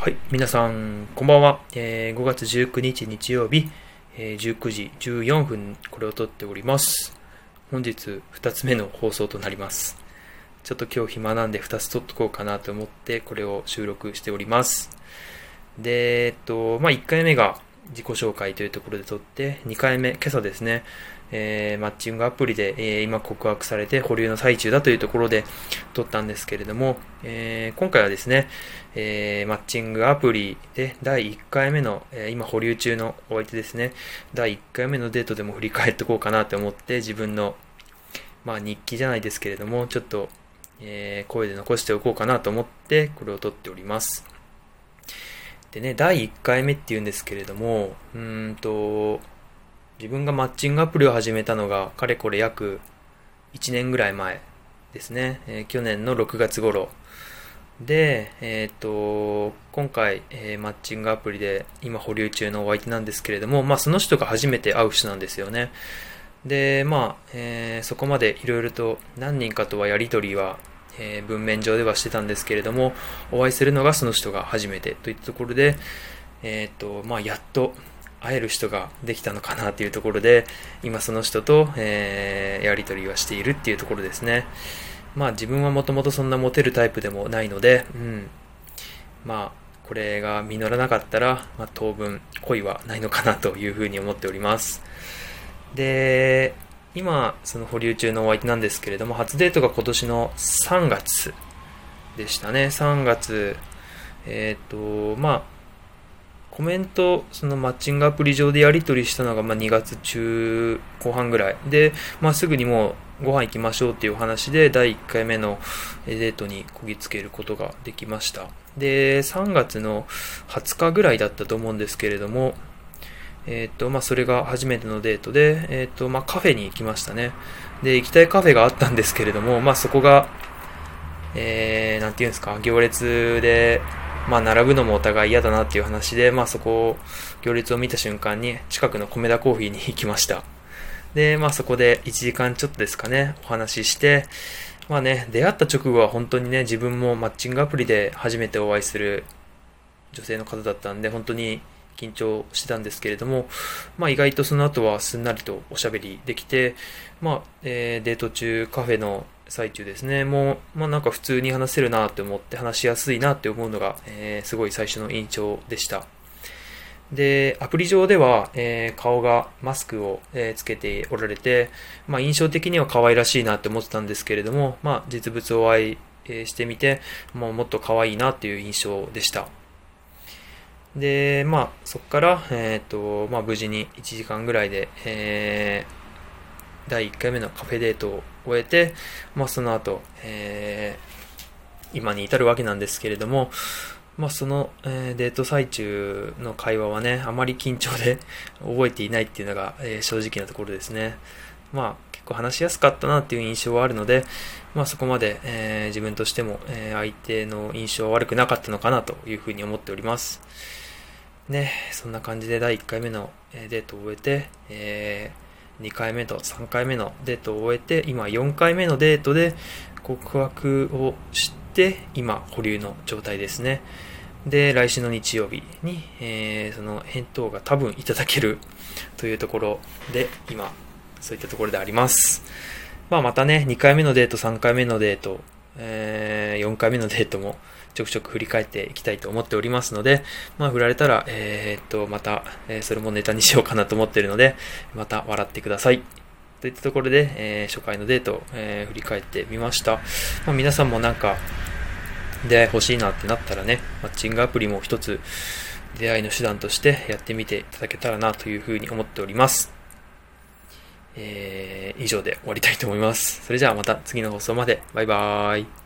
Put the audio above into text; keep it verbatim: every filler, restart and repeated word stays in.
はい、皆さん、こんばんは。えー、ごがつじゅうくにち日曜日、えー、じゅうくじじゅうよんぷん、これを撮っております。本日ふたつめの放送となります。ちょっと今日暇なんでふたつ撮っとこうかなと思って、これを収録しております。で、えっと、まあ、いっかいめが自己紹介というところで撮って、にかいめ、今朝ですね、えー、マッチングアプリで、えー、今告白されて保留の最中だというところで撮ったんですけれども、えー、今回はですね、えー、マッチングアプリでだいいっかいめの、えー、今保留中のお相手ですね、だいいっかいめのデートでも振り返っておこうかなと思って自分の、まあ、日記じゃないですけれども、ちょっと、えー、声で残しておこうかなと思ってこれを撮っております。でね、だいいっかいめっていうんですけれども、うーんと、自分がマッチングアプリを始めたのがかれこれ約いちねんぐらい前ですね、えー、去年のろくがつ頃で、えっと今回、えー、マッチングアプリで今保留中のお相手なんですけれども、まあ、その人が初めて会う人なんですよね。でまあ、えー、そこまでいろいろと何人かとはやり取りは、えー、文面上ではしてたんですけれども、お会いするのがその人が初めてといったところで、えっとまあ、やっと会える人ができたのかなというところで、今その人と、えー、やり取りはしているっていうところですね。まあ自分はもともとそんなモテるタイプでもないので、うん、まあこれが実らなかったら、まあ、当分恋はないのかなというふうに思っております。で、今その保留中のお相手なんですけれども、初デートが今年のさんがつでしたね。さんがつ、えっとまあコメント、そのマッチングアプリ上でやり取りしたのがまあにがつ中後半ぐらいで、まあ、すぐにもうご飯行きましょうっていう話でだいいっかいめのデートにこぎつけることができました。で、さんがつのはつかぐらいだったと思うんですけれども、えっとまあ、それが初めてのデートで、えっとまあ、カフェに行きましたね。で、行きたいカフェがあったんですけれども、まあ、そこが、えー、なんていうんですか、行列で、まあ、並ぶのもお互い嫌だなっていう話で、まあ、そこを行列を見た瞬間に近くの米田コーヒーに行きました。で、まあ、そこでいちじかんちょっとですかね、お話しして、まあね、出会った直後は本当にね、自分もマッチングアプリで初めてお会いする女性の方だったんで、本当に緊張してたんですけれども、まあ、意外とその後はすんなりとおしゃべりできて、まあ、えー、デート中カフェの最中ですね、もう、まあ、なんか普通に話せるなって思って話しやすいなって思うのが、えー、すごい最初の印象でした。で、アプリ上では、えー、顔がマスクを、えー、つけておられて、まあ、印象的には可愛らしいなって思ってたんですけれども、まあ、実物をお会い、えー、してみて、もうもっと可愛いなっていう印象でした。で、まあ、そこから、えっと、まあ、無事にいちじかんぐらいで、えー、だいいっかいめのカフェデートを終えて、まあ、その後、えー、今に至るわけなんですけれども、まあ、その、えー、デート最中の会話はね、あまり緊張で覚えていないっていうのが、えー、正直なところですね。まあ、結構話しやすかったなっていう印象はあるので、まあ、そこまで、えー、自分としても、えー、相手の印象は悪くなかったのかなというふうに思っております。ね、そんな感じでだいいっかいめのデートを終えて、えー、にかいめとさんかいめのデートを終えて、今よんかいめのデートで告白をして今保留の状態ですね。で、来週の日曜日に、えー、その返答が多分いただけるというところで、今そういったところであります。まあ、またね、にかいめのデート、さんかいめのデート、えー、よんかいめのデートもちょくちょく振り返っていきたいと思っておりますので、まあ、振られたら、えー、っと、また、えー、それもネタにしようかなと思っているので、また笑ってください。といったところで、えー、初回のデートを、えー、振り返ってみました。まあ、皆さんもなんか、出会い欲しいなってなったらね、マッチングアプリも一つ出会いの手段としてやってみていただけたらなというふうに思っております。えー、以上で終わりたいと思います。それじゃあまた次の放送まで。バイバーイ。